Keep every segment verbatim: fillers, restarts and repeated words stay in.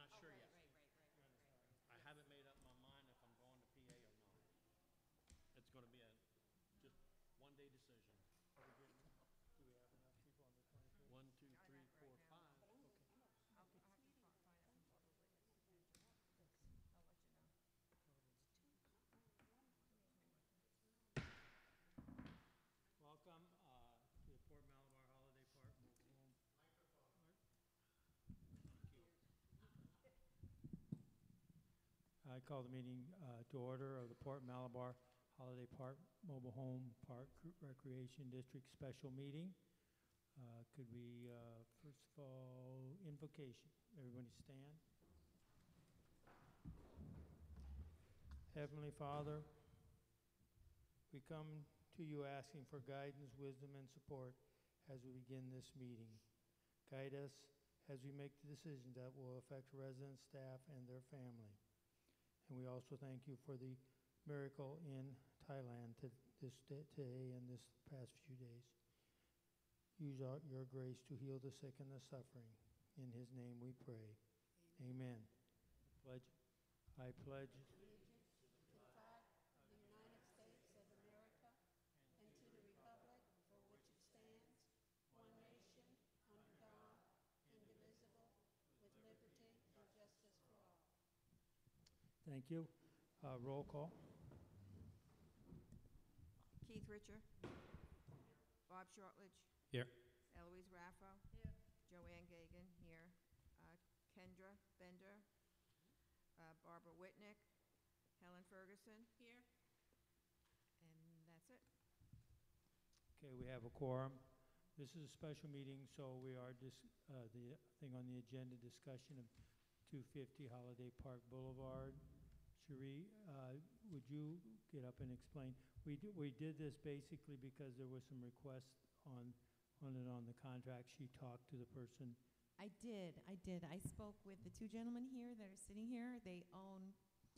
not sure right, yet. right, right, right, right, right. I haven't made up my mind if I'm going to P A or not. It's gonna be a, just one-day decision. Are we getting, do we have enough people on the twenty-fifth? One, two, Got three, enough four, right now. five. Okay. I'll, I'll have to fi- find out from Julie. I'll let you know. Welcome uh, to the Port Malabar Holiday Park Mobile Home. Thank you. I call the meeting uh, to order of the Port Malabar Holiday Park Mobile Home Park Recreation District Special Meeting. Uh, Could we, uh, first of all, invocation. Everybody stand. Heavenly Father, we come to you asking for guidance, wisdom, and support as we begin this meeting. Guide us as we make the decisions that will affect residents, staff, and their family. And we also thank you for the miracle in Thailand to this day, today and this past few days. Use our, your grace to heal the sick and the suffering. In his name we pray. Amen. Amen. Pledge. I pledge Allegiance to the flag of the United States of America and to the republic for which it stands, one nation, under God, indivisible, with liberty and justice for all. Thank you. Uh, roll call. Keith Richard. Bob Shortledge. Here. Eloise Raffo. Here. Joanne Gagan, here. Uh, Kendra Bender. Uh, Barbara Whitnick. Helen Ferguson. Here. And that's it. Okay, we have a quorum. This is a special meeting, so we are dis- uh, the thing on the agenda, discussion of two fifty Holiday Park Boulevard. Cherie, uh, would you get up and explain? We d- we did this basically because there was some requests on on it on the contract. She talked to the person. I did, I did. I spoke with the two gentlemen here that are sitting here. They own,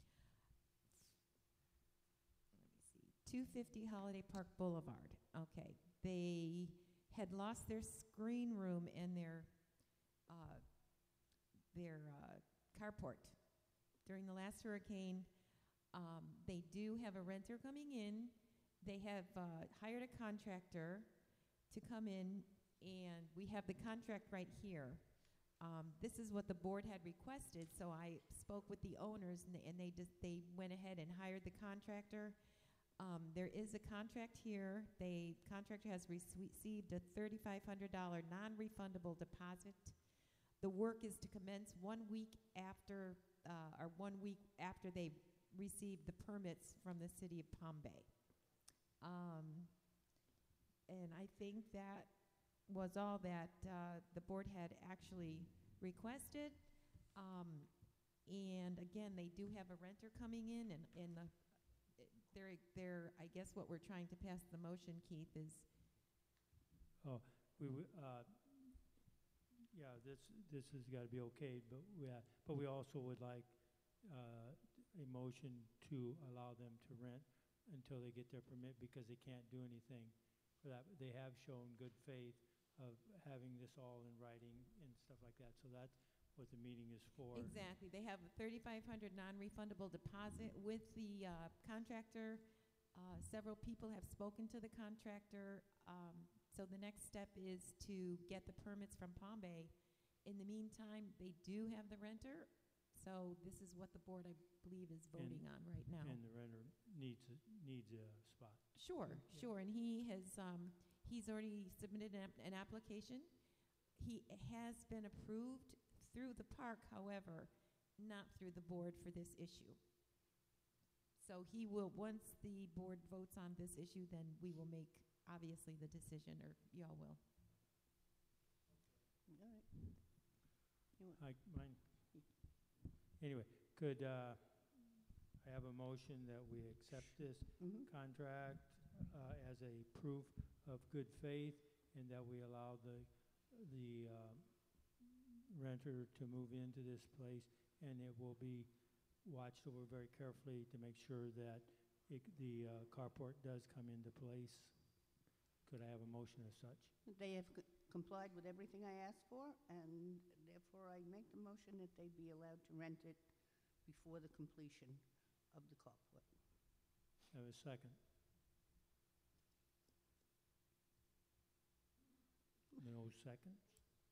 let me see, two fifty Holiday Park Boulevard. Okay. They had lost their screen room and their, uh, their uh, carport during the last hurricane. Um, they do have a renter coming in. They have uh, hired a contractor to come in, and we have the contract right here. Um, this is what the board had requested, so I spoke with the owners, and they, and they, just, they went ahead and hired the contractor. Um, there is a contract here. The contractor has received a thirty-five hundred dollars non-refundable deposit. The work is to commence one week after, uh, or one week after they received the permits from the city of Palm Bay. Um, and I think that was all that uh, the board had actually requested. Um, and again, they do have a renter coming in, and, and the, they're, they're, I guess what we're trying to pass the motion, Keith, is. Oh, we w- uh, yeah, this this has got to be okayed, but we uh, but we also would like uh, a motion to allow them to rent until they get their permit, because they can't do anything for that. They have shown good faith of having this all in writing and stuff like that. So that's what the meeting is for. Exactly. They have a thirty-five hundred dollars non-refundable deposit with the uh, contractor. Uh, several people have spoken to the contractor. Um, so the next step is to get the permits from Palm Bay. In the meantime, they do have the renter. So this is what the board, I believe, is voting And- on right now. And the renter needs a, needs a spot. Sure, Yeah. sure. And he has, um, he's already submitted an, an application. He has been approved through the park, however, not through the board for this issue. So he will, once the board votes on this issue, then we will make, obviously, the decision, or y'all will. All right. You want- I, mine. Anyway, could uh, I have a motion that we accept this Mhm. contract uh, as a proof of good faith, and that we allow the the uh, renter to move into this place, and it will be watched over very carefully to make sure that it, the uh, carport does come into place. Could I have a motion as such? They have c- complied with everything I asked for, and therefore therefore I make the motion that they be allowed to rent it before the completion of the carport. Have a second. No seconds?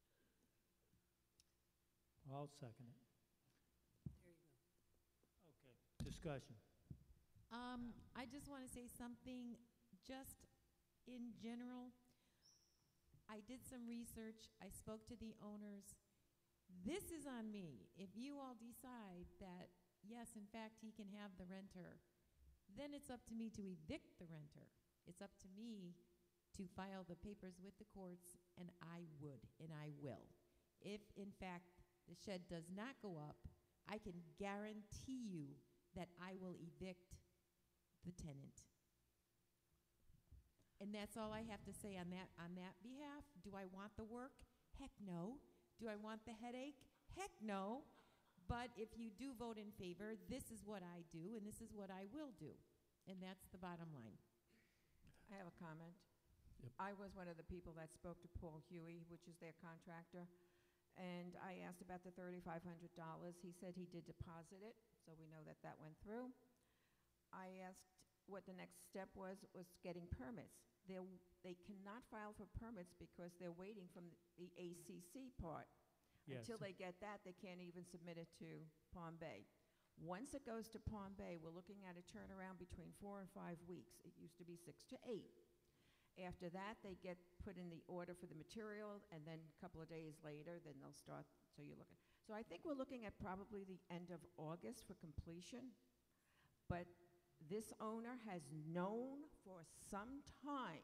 I'll second it. There you go. Okay. Discussion. Um, I just want to say something, just in general. I did some research. I spoke to the owners. This is on me. If you all decide that, yes, in fact, he can have the renter, then it's up to me to evict the renter. It's up to me to file the papers with the courts, and I would, and I will. If, in fact, the shed does not go up, I can guarantee you that I will evict the tenant. And that's all I have to say on that, on that behalf. Do I want the work? Heck no. Do I want the headache? Heck no. But if you do vote in favor, this is what I do, and this is what I will do. And that's the bottom line. I have a comment. Yep. I was one of the people that spoke to Paul Huey, which is their contractor, and I asked about the thirty-five hundred dollars. He said he did deposit it, so we know that that went through. I asked what the next step was, was getting permits. They're, they cannot file for permits because they're waiting from the A C C part. Yes. Until they get that, they can't even submit it to Palm Bay. Once it goes to Palm Bay, we're looking at a turnaround between four and five weeks. It used to be six to eight. After that, they get put in the order for the material, and then a couple of days later, then they'll start, so you're looking. So I think we're looking at probably the end of August for completion, but this owner has known for some time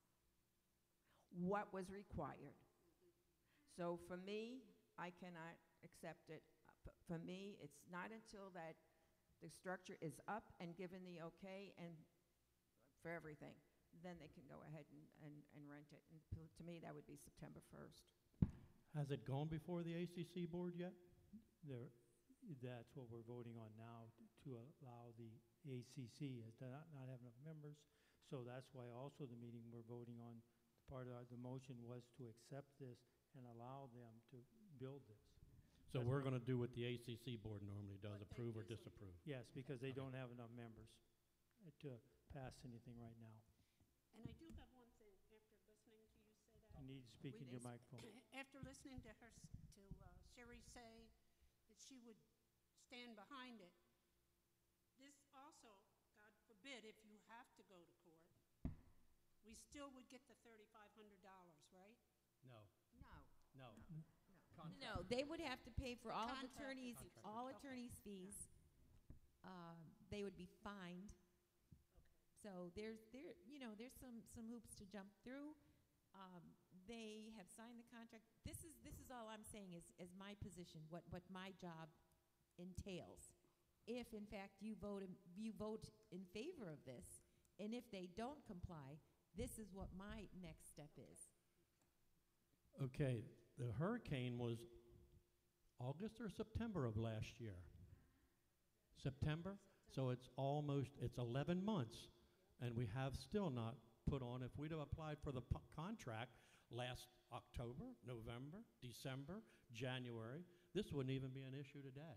what was required. So for me, I cannot accept it. Uh, f- For me, it's not until that the structure is up and given the okay and for everything, then they can go ahead and, and, and rent it. And p- to me, that would be September first. Has it gone before the A C C board yet? There, that's what we're voting on now, t- to allow the A C C, as to not, not have enough members. So that's why also the meeting we're voting on, part of the motion was to accept this and allow them to build this. So we're gonna do what the A C C board normally does, What they approve or usually do. disapprove. Yes, because they Okay. don't have enough members uh, to pass anything right now. And I do have one thing, after listening to you say that. You need to speak We in your dis- microphone. After listening to her, s- to uh, Sherry say that she would stand behind it, this also, God forbid, if you have to go to court, we still would get the thirty-five hundred dollars, right? No, No. no. No, they would have to pay for all of Contractor. attorneys, Contractor. all Okay. attorneys' fees. Um, They would be fined. So there's, there, you know, there's some, some hoops to jump through. Um, They have signed the contract. This is, this is all I'm saying is, is my position, what, what my job entails. If in fact you vote, in- you vote in favor of this, and if they don't comply, this is what my next step is. Okay, the hurricane was August or September of last year? September? So it's almost, it's eleven months, and we have still not put on, if we'd have applied for the p- contract last October, November, December, January, this wouldn't even be an issue today.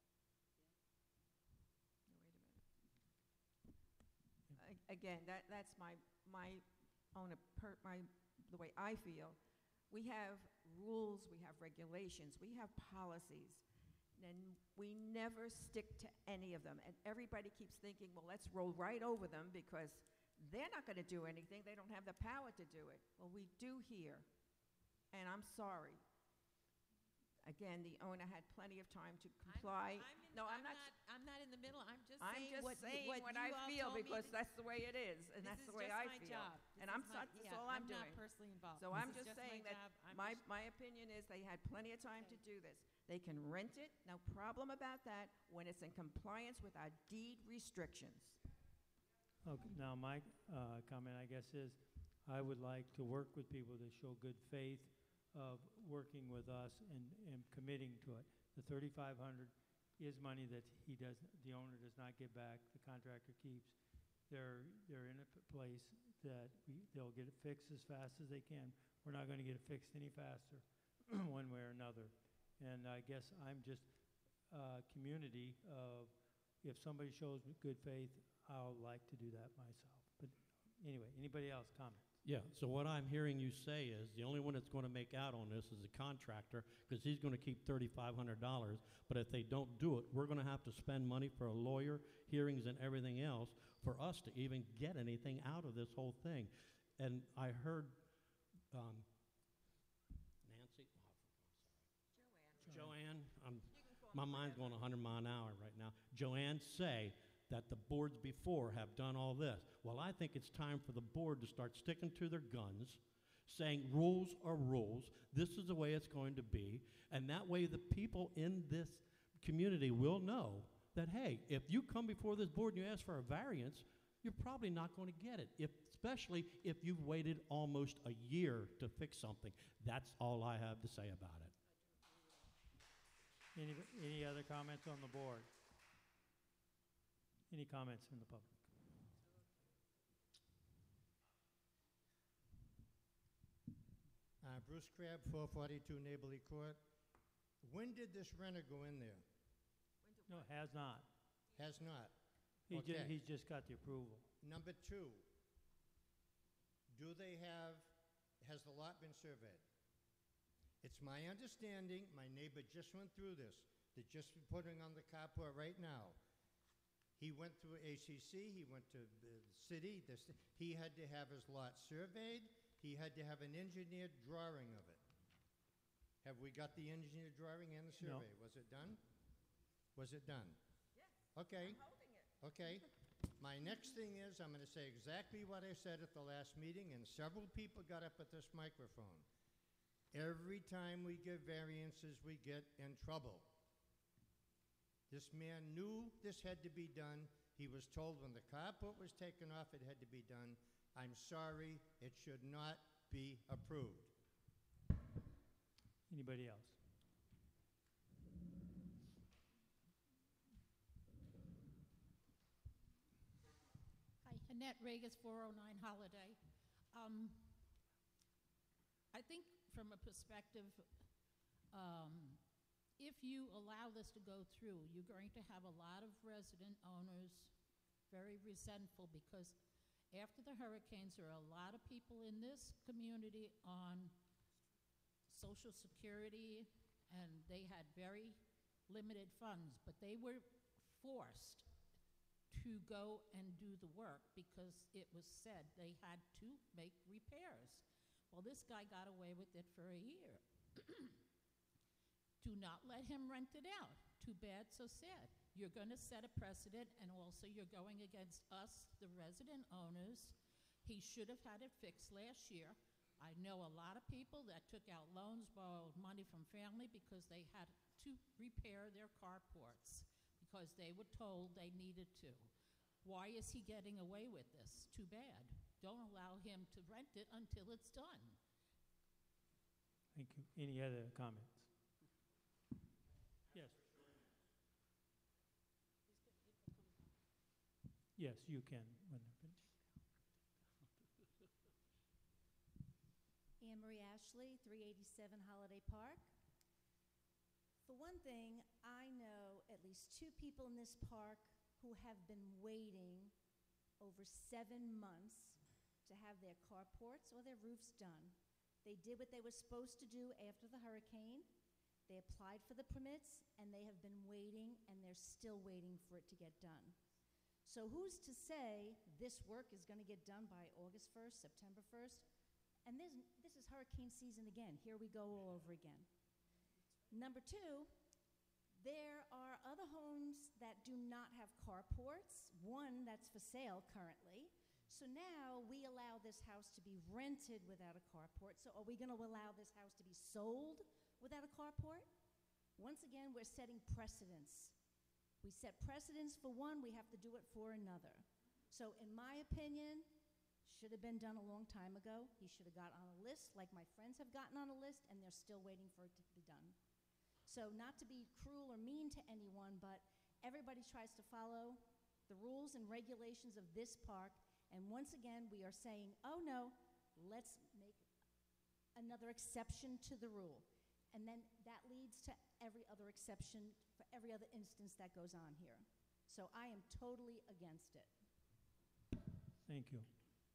No, wait a minute. A- Again, that, that's my, my own, a per, my, the way I feel. We have rules, we have regulations, we have policies, and we never stick to any of them. And everybody keeps thinking, well, let's roll right over them because they're not going to do anything. They don't have the power to do it. Well, we do here, and I'm sorry. Again, the owner had plenty of time to comply. in- No, I'm not I'm not in the middle, I'm just I'm saying just what, y- saying what what you I all feel told me because to- that's the way it is, and this that's is the way just I my feel. job. And This I'm is my- so- that's yeah, all I'm I'm not doing. personally involved. So This I'm is just my saying that job. I'm my, just- my opinion is they had plenty of time to do this. They can rent it, no problem about that, when it's in compliance with our deed restrictions. Okay, now my uh, comment, I guess, is I would like to work with people to show good faith of working with us and, and committing to it. The thirty-five hundred is money that he does, the owner does not get back, the contractor keeps. They're, they're in a p- place that we, they'll get it fixed as fast as they can. We're not gonna get it fixed any faster, one way or another. And I guess I'm just uh, community of, if somebody shows me good faith, I'll like to do that myself. But anyway, anybody else comment? Yeah, so what I'm hearing you say is, the only one that's gonna make out on this is the contractor, because he's gonna keep thirty-five hundred dollars, but if they don't do it, we're gonna have to spend money for a lawyer, hearings and everything else, for us to even get anything out of this whole thing. And I heard, um, Nancy, oh, Joanne, I'm, my mind's going a hundred mile an hour right now. Joanne say that the boards before have done all this. Well, I think it's time for the board to start sticking to their guns, saying rules are rules, this is the way it's going to be, and that way the people in this community will know that, hey, if you come before this board and you ask for a variance, you're probably not going to get it, if, especially if you've waited almost a year to fix something. That's all I have to say about it. Any, any other comments on the board? Any comments from the public? Uh, Bruce Crabb, four forty-two Neighborly Court. When did this renter go in there? No, has not. Has not. He ju- Okay. he's just got the approval. Number two, do they have, has the lot been surveyed? It's my understanding, my neighbor just went through this, they're just putting on the carport right now. He went through A C C, he went to the city, this, he had to have his lot surveyed, he had to have an engineered drawing of it. Have we got the engineered drawing and the No. survey? Was it done? Was it done? Yes, Okay. I'm holding it. Okay. My next thing is, I'm going to say exactly what I said at the last meeting, and several people got up at this microphone. Every time we give variances, we get in trouble. This man knew this had to be done. He was told when the carport was taken off, it had to be done. I'm sorry, it should not be approved. Anybody else? Hi, Annette Regas, four oh nine Holiday. Um, I think from a perspective, um, if you allow this to go through, you're going to have a lot of resident owners very resentful, because after the hurricanes, there are a lot of people in this community on Social Security, and they had very limited funds, but they were forced to go and do the work because it was said they had to make repairs. Well, this guy got away with it for a year. Do not let him rent it out. Too bad, so sad. You're going to set a precedent, and also you're going against us, the resident owners. He should have had it fixed last year. I know a lot of people that took out loans, borrowed money from family because they had to repair their carports because they were told they needed to. Why is he getting away with this? Too bad. Don't allow him to rent it until it's done. Thank you. Any other comments? Yes. Yes, you can. When they're finished. Anne Marie Ashley, three eighty-seven Holiday Park. For one thing, I know at least two people in this park who have been waiting over seven months to have their carports or their roofs done. They did what they were supposed to do after the hurricane. They applied for the permits, and they have been waiting, and they're still waiting for it to get done. So who's to say this work is going to get done by August first, September first? And this, this is hurricane season again. Here we go all over again. Number two, there are other homes that do not have carports, one that's for sale currently. So now we allow this house to be rented without a carport. So are we going to allow this house to be sold without a carport? Once again, we're setting precedents. We set precedents for one, we have to do it for another. So in my opinion, should have been done a long time ago. He should have got on a list like my friends have gotten on a list, and they're still waiting for it to be done. So not to be cruel or mean to anyone, but everybody tries to follow the rules and regulations of this park, and once again, we are saying, oh no, let's make another exception to the rule. And then that leads to every other exception, for every other instance that goes on here. So I am totally against it. Thank you.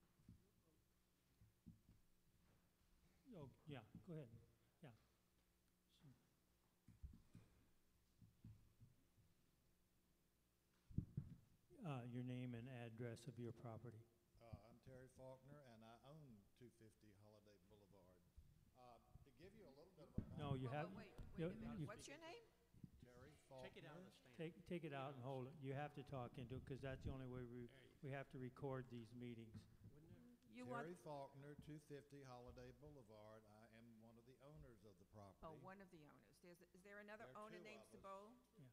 Oh, yeah, go ahead. Yeah. Uh, your name and address of your property. Uh, I'm Terry Faulkner, and I own two fifty Holiday Boulevard. Uh, to give you a little bit of a No, you Whoa, have, whoa, wait, you- wait a minute. you- What's your name? Terry Faulkner. Take it out of the stand. take, take it out and hold it. You have to talk into it, because that's the only way we, we have to record these meetings. You want, Terry Faulkner, two fifty Holiday Boulevard. I am one of the owners of the property. oh, one of the owners. There's, is there another There are owner two named of us. Sabol?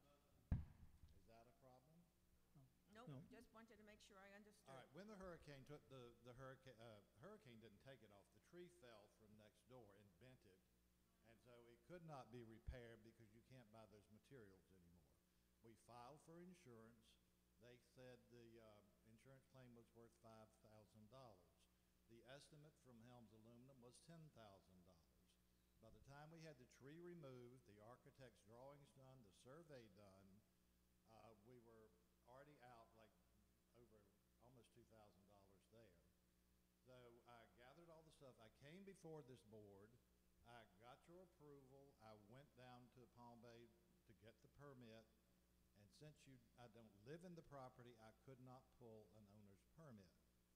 Is that a problem? Nope, No. just wanted to make sure I understood. All right, when the hurricane took the, the hurricane, uh, hurricane didn't take it off. The tree fell from next door and bent it. And so it could not be repaired because you can't buy those materials anymore. We filed for insurance. They said the, uh, insurance claim was worth five thousand dollars. The estimate from Helms Aluminum was ten thousand dollars. By the time we had the tree removed, the architect's drawings done, the survey done, uh, we were already out like over almost two thousand dollars there. So I gathered all the stuff. I came before this board. I got your approval. I went down to Palm Bay to get the permit. And since you, I don't live in the property, I could not pull an owner's permit.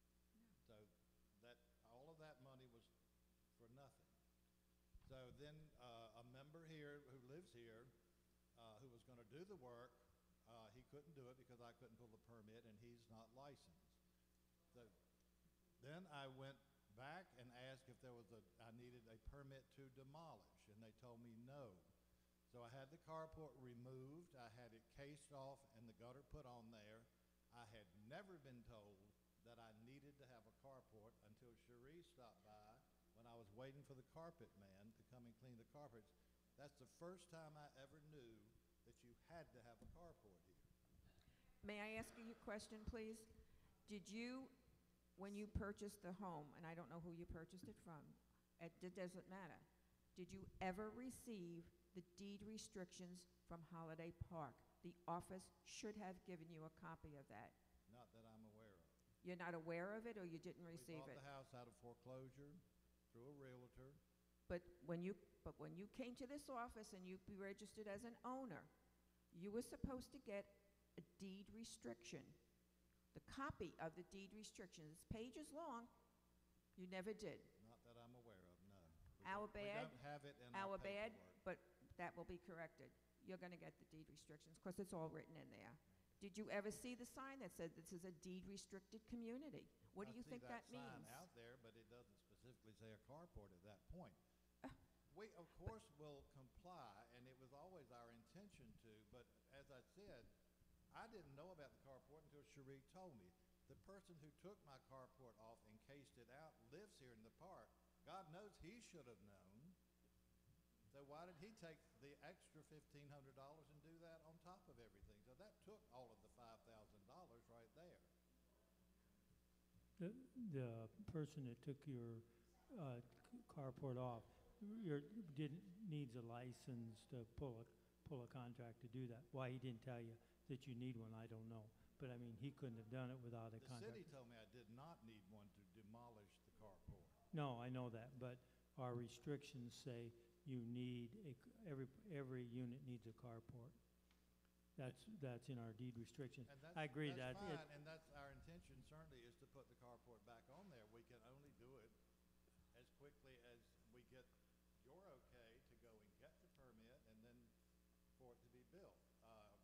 So that, all of that money was for nothing. So then uh, a member here who lives here, uh, who was going to do the work, uh, he couldn't do it because I couldn't pull the permit and he's not licensed. So then I went back and asked if there was a, I needed a permit to demolish, and they told me no. So I had the carport removed, I had it cased off and the gutter put on there. I had never been told that I needed to have a carport until Cherie stopped by when I was waiting for the carpet man to come and clean the carpets. That's the first time I ever knew that you had to have a carport here. May I ask you a question, please? Did you, when you purchased the home, and I don't know who you purchased it from, it, it doesn't matter, did you ever receive the deed restrictions from Holiday Park? The office should have given you a copy of that. Not that I'm aware of. You're not aware of it, or you didn't We receive bought it? the house out of foreclosure through a realtor. But when you, but when you came to this office and you be registered as an owner, you were supposed to get a deed restriction. The copy of the deed restriction, it's pages long, you never did. Not that I'm aware of, no. We Our don't- We bad, don't have it in Our our bad, paperwork. but that will be corrected. You're gonna get the deed restrictions, because it's all written in there. Did you ever see the sign that said this is a deed-restricted community? What do I you see think that sign means? out there, but it doesn't specifically say a carport at that point. Uh, We, of course, will comply, and it was always our intention to, but as I said, I didn't know about the carport until Cherie told me. The person who took my carport off and cased it out lives here in the park. God knows he should have known. So why did he take the extra fifteen hundred dollars and do that on top of everything? So that took all of the five thousand dollars right there. The, the person that took your uh, c- carport off, your, didn't, needs a license to pull a, pull a contract to do that. Why he didn't tell you that you need one, I don't know. But I mean, he couldn't have done it without a The contract. city told me I did not need one to demolish the carport. No, I know that, but our restrictions say you need, a c- every, every unit needs a carport. That's, that's in our deed restrictions. And that's, I agree that's that it- fine, and that's our intention certainly is to put the carport back on there. We can only do it as quickly as we get your okay to go and get the permit and then for it to be built. Uh,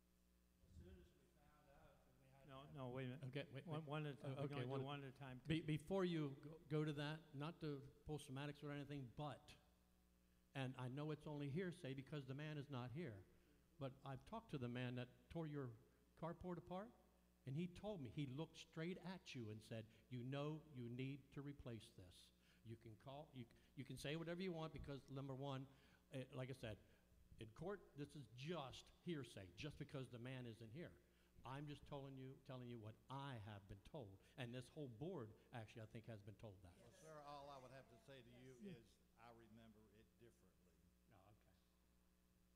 No, no, wait a minute. Okay, wait, One, wait. one at a time. Uh, We're okay, gonna do one- one at a time. Be- Before you go- go to that, not to pull semantics or anything, but, and I know it's only hearsay because the man is not here, but I've talked to the man that tore your carport apart, and he told me, he looked straight at you and said, you know you need to replace this. You can call, you, c- you can say whatever you want because, number one, eh, like I said, in court, this is just hearsay, just because the man isn't here. I'm just telling you, telling you what I have been told, and this whole board, actually, I think, has been told that. Well, sir, all I would have to say to you is I remember it differently. No,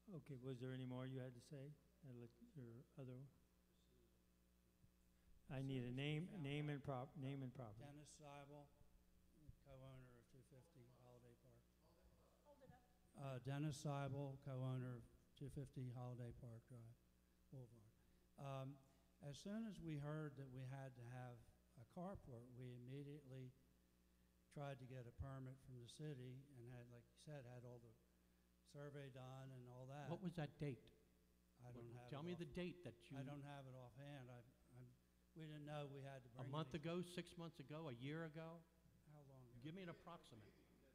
Okay, was there any more you had to say? I'd let your other. I need a name, name and prop, name and property. Dennis Seibel, co-owner of two fifty Holiday Park. Hold it up. Uh, Dennis Seibel, co-owner of two fifty Holiday Park Drive, Boulevard. Um, as soon as we heard that we had to have a carport, we immediately tried to get a permit from the city and had, like you said, had all the survey done and all that. What was that date? I don't What- have Tell it me off- the date that you, I don't have it offhand. I, I'm, we didn't know we had to a bring month any- ago, six months ago, a year ago? How long ago? Give me an approximate.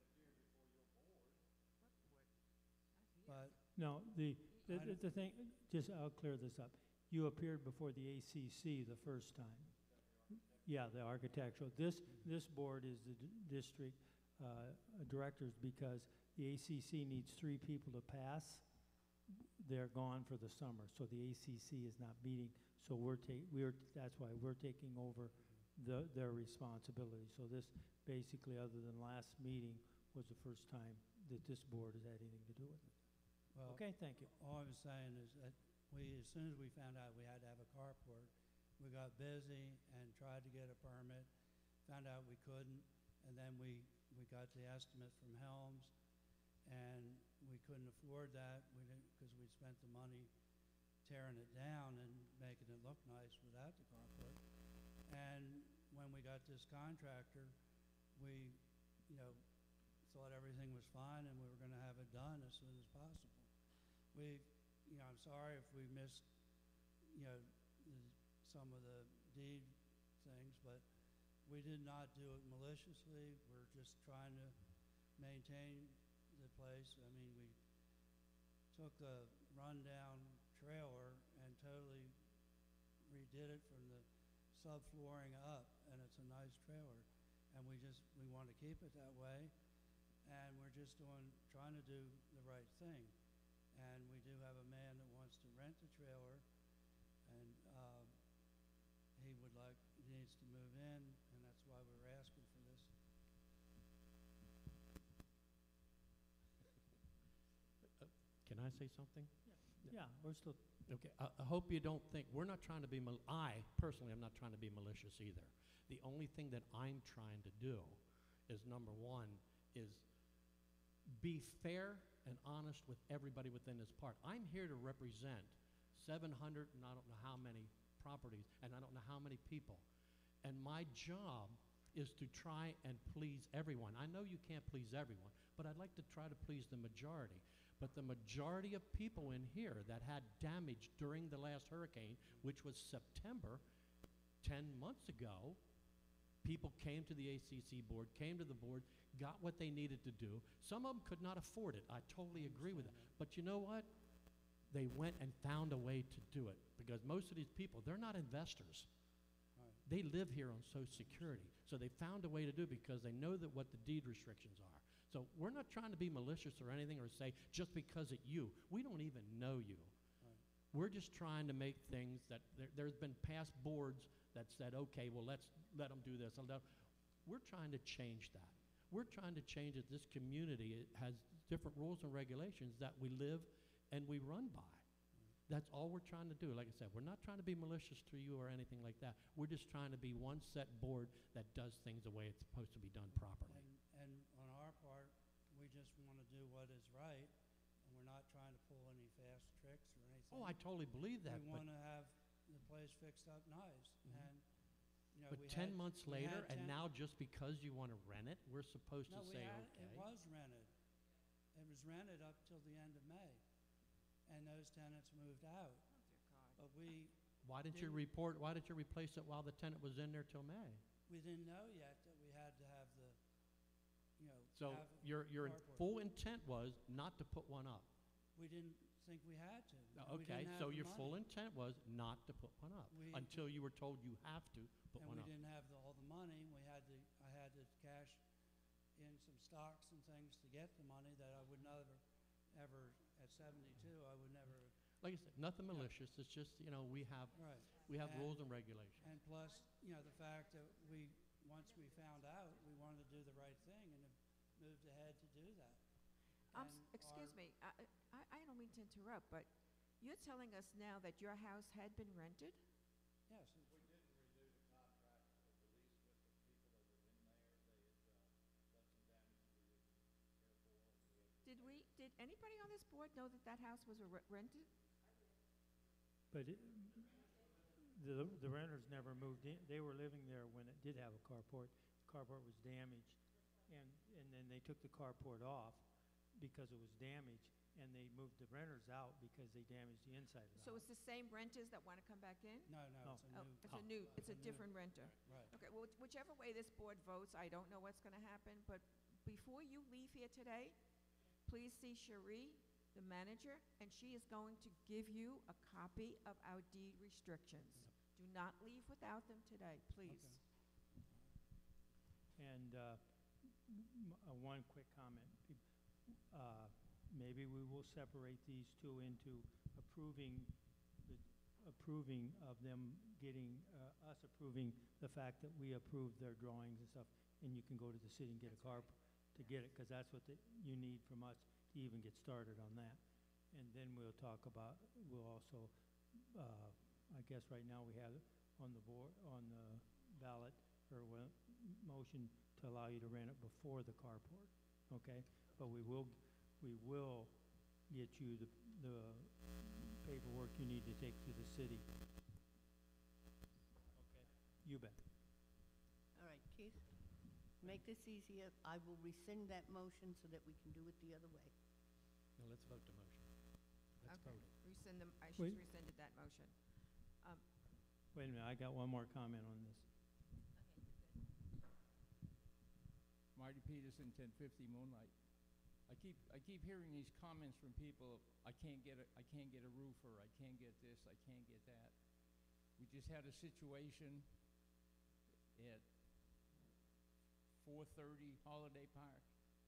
But No, the, the, I the- the thing, just, I'll clear this up. You appeared before the A C C the first time. Yeah, the architectural. This, this board is the d- district uh, directors because the A C C needs three people to pass. They're gone for the summer, so the A C C is not meeting. So we're ta, we're, that's why we're taking over the, their responsibility. So this, basically, other than last meeting, was the first time that this board has had anything to do with it. Well, Okay, thank you. all I'm saying is that we, as soon as we found out we had to have a carport, we got busy and tried to get a permit, found out we couldn't, and then we, we got the estimate from Helms, and we couldn't afford that. We didn't, because we'd spent the money tearing it down and making it look nice without the carport. And when we got this contractor, we, you know, thought everything was fine and we were gonna have it done as soon as possible. We, you know, I'm sorry if we missed, you know, the- some of the deed things, but we did not do it maliciously. We're just trying to maintain the place. I mean, we took a rundown trailer and totally redid it from the subflooring up, and it's a nice trailer. And we just, we want to keep it that way, and we're just doing, trying to do the right thing. And we do have a man that wants to rent the trailer, and um, he would like, he needs to move in, and that's why we're asking for this. Can I say something? Yeah, we're still, Okay, I, I hope you don't think, we're not trying to be, mal- I personally am not trying to be malicious either. The only thing that I'm trying to do is, number one, is be fair and honest with everybody within this park. I'm here to represent seven hundred and I don't know how many properties, and I don't know how many people. And my job is to try and please everyone. I know you can't please everyone, but I'd like to try to please the majority. But the majority of people in here that had damage during the last hurricane, which was September, ten months ago, people came to the A C C board, came to the board, got what they needed to do. Some of them could not afford it. I totally agree with that. But you know what? They went and found a way to do it, because most of these people, they're not investors. Right. They live here on Social Security. So they found a way to do it because they know that what the deed restrictions are. So we're not trying to be malicious or anything or say just because it you. We don't even know you. Right. We're just trying to make things that, there, there's been past boards that said, okay, well, let's let them do this. and that. We're trying to change that. We're trying to change it. This community, it has different rules and regulations that we live and we run by. That's all we're trying to do. Like I said, we're not trying to be malicious to you or anything like that. We're just trying to be one set board that does things the way it's supposed to be done properly. And, and on our part, we just want to do what is right, and we're not trying to pull any fast tricks or anything. Oh, I totally believe that, We but, want to have the place fixed up nice, Mhm. and, you know, but we ten had- months we later, had and ten- now just because you want to rent it, we're supposed No, to we say, had, okay. it was rented. It was rented up till the end of May, and those tenants moved out. Oh, But we, Why didn't you didn't- report, why didn't you replace it while the tenant was in there till May? we didn't know yet that we had to have the, you know, So have your, your carport. full intent was not to put one up. We didn't think we had to. Uh, We Okay, didn't have so the your full money. intent was not to put one up, We- until you were told you have to put And one we up. didn't have the, all the money. We had to, I had to cash in some stocks and things to get the money that I would never, ever, at seventy-two, I would never, Like I said, nothing malicious, it's just, you know, we have, right. we have And- rules and regulations. And plus, you know, the fact that we, once we found out, we wanted to do the right thing and have moved ahead to do that. I'm, And- s- excuse me, I, I, I don't mean to interrupt, but you're telling us now that your house had been rented? Yes, We didn't renew the contract of the lease with the people that were in there. They had, uh, done some damage we didn't care for. and we had to Did repair. we, did anybody on this board know that that house was a re- rented? But it, the, the renters never moved in. They were living there when it did have a carport. The carport was damaged, and, and then they took the carport off because it was damaged, and they moved the renters out because they damaged the inside of the So house. it's the same renters that want to come back in? no, no, Oh. it's Oh, a it's a new. new, it's a new. different renter. Right. Okay, well, which- whichever way this board votes, I don't know what's going to happen, but before you leave here today, please see Cherie, the manager, and she is going to give you a copy of our deed restrictions. Do not leave without them today, please. And uh, m- uh, one quick comment. Be- uh, Maybe we will separate these two into approving, the approving of them getting, uh, us approving the fact that we approve their drawings and stuff, and you can go to the city and get a car to get it, because that's what the- you need from us to even get started on that. And then we'll talk about, we'll also, uh, I guess right now we have on the board, on the ballot, or well, motion to allow you to rent it before the carport, okay? But we will, we will get you the, the paperwork you need to take to the city. Okay, you bet. All right, Keith, make this easier. I will rescind that motion so that we can do it the other way. Now, let's vote the motion. Let's Okay, vote it. rescind them, I Wait. she's rescinded that motion. Um, Wait a minute, I got one more comment on this. Marty Peterson, ten fifty Moonlight. I keep, I keep hearing these comments from people, I can't get a, I can't get a roofer, I can't get this, I can't get that. We just had a situation at four thirty Holiday Park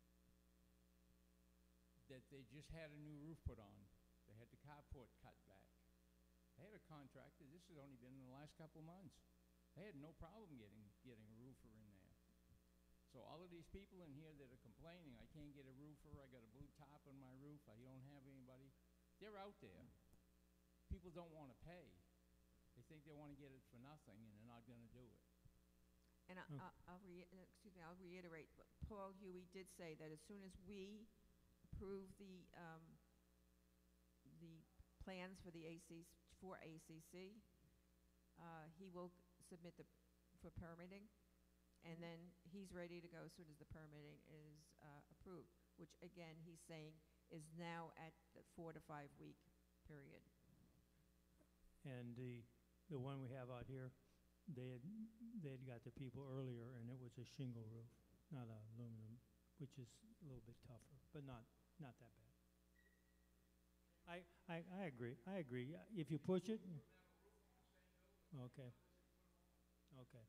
that they just had a new roof put on. They had the carport cut back. They had a contractor, this has only been in the last couple months. They had no problem getting, getting a roofer in there. So all of these people in here that are complaining, I can't get a roofer, I got a blue top on my roof, I don't have anybody, they're out there. People don't want to pay. They think they want to get it for nothing, and they're not going to do it. And I, Okay. I- I'll re, uh, excuse me, I'll reiterate, but Paul Huey did say that as soon as we approve the, um, the plans for the A C, for A C C, uh, he will submit the, for permitting, and then he's ready to go as soon as the permitting is, uh, approved, which again, he's saying is now at the four to five week period. And the, the one we have out here, they had, they had got the people earlier, and it was a shingle roof, not a aluminum, which is a little bit tougher, but not, not that bad. I, I, I agree, I agree. If you push it. Okay. Okay.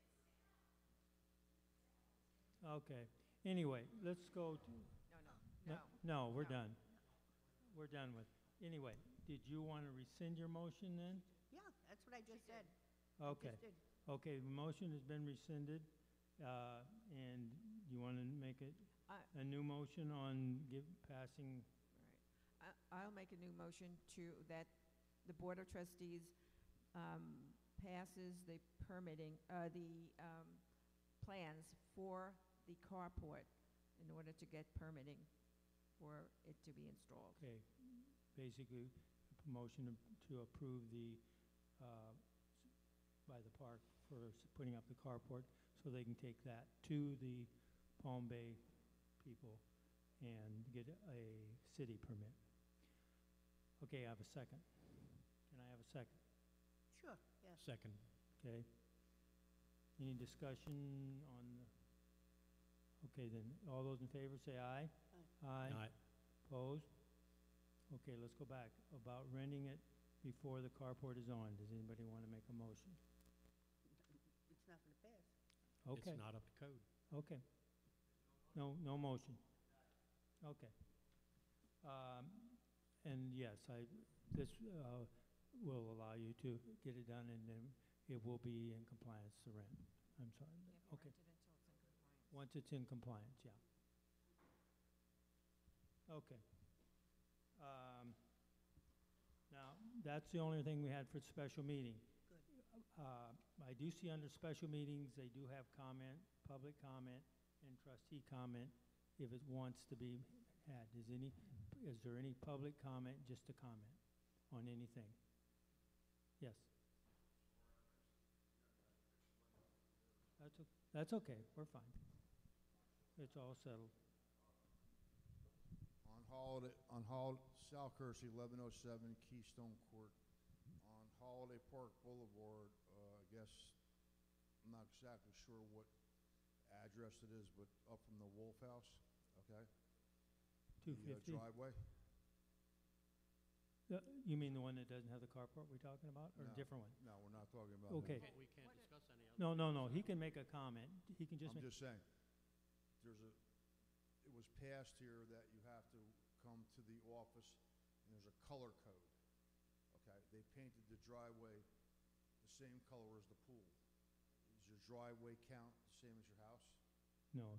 Okay. Anyway, let's go to. No, no, No, no. no, we're No. done. We're done with. Anyway, did you want to rescind your motion then? Yeah, that's what I just said. Okay. Just did. Okay, the motion has been rescinded, uh, and you want to make it I- a new motion on give, passing, Right. I- I'll make a new motion to, that the Board of Trustees um, passes the permitting, uh, the um, plans for the carport in order to get permitting for it to be installed. okay, basically, a motion to- to approve the, uh, s- by the park for s- putting up the carport, so they can take that to the Palm Bay people and get a city permit. Okay, I have a second. Can I have a second? Sure, yes. Second. Okay. Any discussion on the, okay, then, all those in favor say aye. Aye. Aye. Opposed? Okay, let's go back. About renting it before the carport is on. Does anybody want to make a motion? It's not going to pass. Okay, It's not up to code. okay. No, no motion. Okay. Um, And yes, I, this uh, will allow you to get it done, and then it will be in compliance to rent. I'm sorry. Can't be Okay. rented until it's in compliance. Once it's in compliance, yeah. Okay. Um, Now, that's the only thing we had for the special meeting. Good. Uh, I do see under special meetings, they do have comment, public comment, and trustee comment if it wants to be had. Is any, is there any public comment, just a comment on anything? Yes. That's, o- that's okay, we're fine. It's all settled. On Holiday, on Hol, Sal Kersey, eleven oh seven Keystone Court, on Holiday Park Boulevard, uh, I guess, I'm not exactly sure what address it is, but up from the Wolf House, okay? Two The, uh, fifty? driveway. Uh, You mean the one that doesn't have the carport we're talking about, or a No. different one? No, we're not talking about. Okay. that. We can't discuss any of No, no, no, he can make a comment. He can just I'm make, just saying, there's a, it was passed here that you have to come to the office, and there's a color code, okay? They painted the driveway the same color as the pool. Is your driveway count the same as your house? no.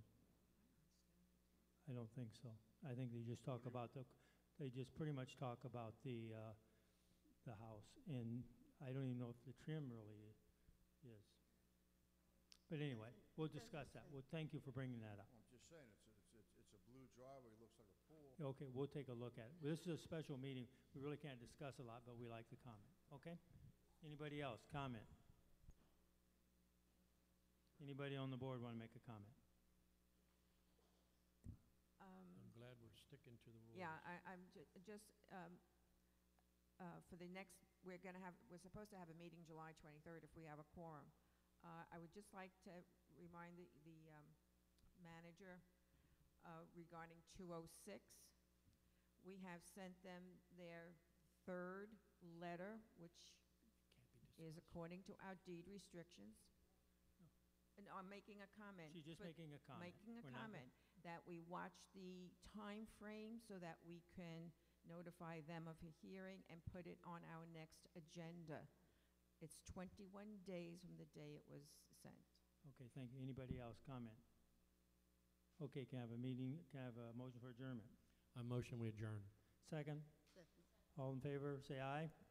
I don't think so. I think they just talk about the, they just pretty much talk about the, uh, the house, and I don't even know if the trim really i- is. But anyway, we'll discuss that. Well, thank you for bringing that up. Well, I'm just saying, it's, a- it's, it's, it's a blue driveway, it looks like a pool. Okay, we'll take a look at it. This is a special meeting. We really can't discuss a lot, but we like the comment, okay? Anybody else, comment? Anybody on the board want to make a comment? Um, I'm glad we're sticking to the rules. Yeah, I, I'm ju- just, um, uh, for the next, we're gonna have, we're supposed to have a meeting July twenty-third if we have a quorum. Uh, I would just like to remind the, the, um, manager, uh, regarding two oh six. We have sent them their third letter, which Can't be is discussed. according to our deed restrictions. And I'm making a comment. She's just but- making a comment. Making a We're not- comment that we watch the time frame so that we can notify them of a hearing and put it on our next agenda. It's twenty-one days from the day it was sent. Okay, thank you. Anybody else comment? Okay, can I have a meeting, can I have a motion for adjournment? I motion we adjourn. Second? Second. All in favor, say aye.